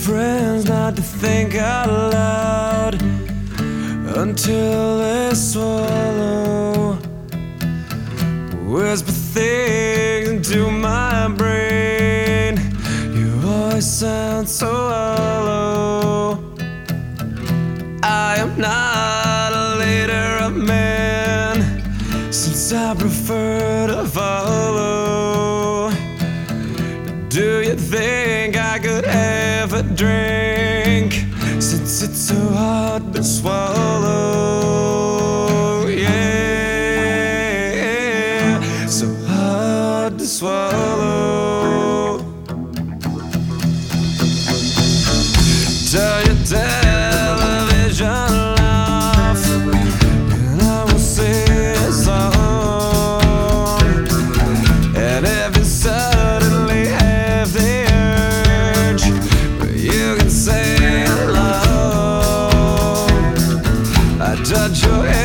friends not to think out loud until they swallow. Whisper things into my brain. Your voice sounds so hollow. I am not a leader of men, since I prefer to follow. Do you think I could have a drink, since it's so hard to swallow? Yeah, so hard to swallow. Turn your television off, and I will sing a song. And if you suddenly have the urge, you can sing along. I touch your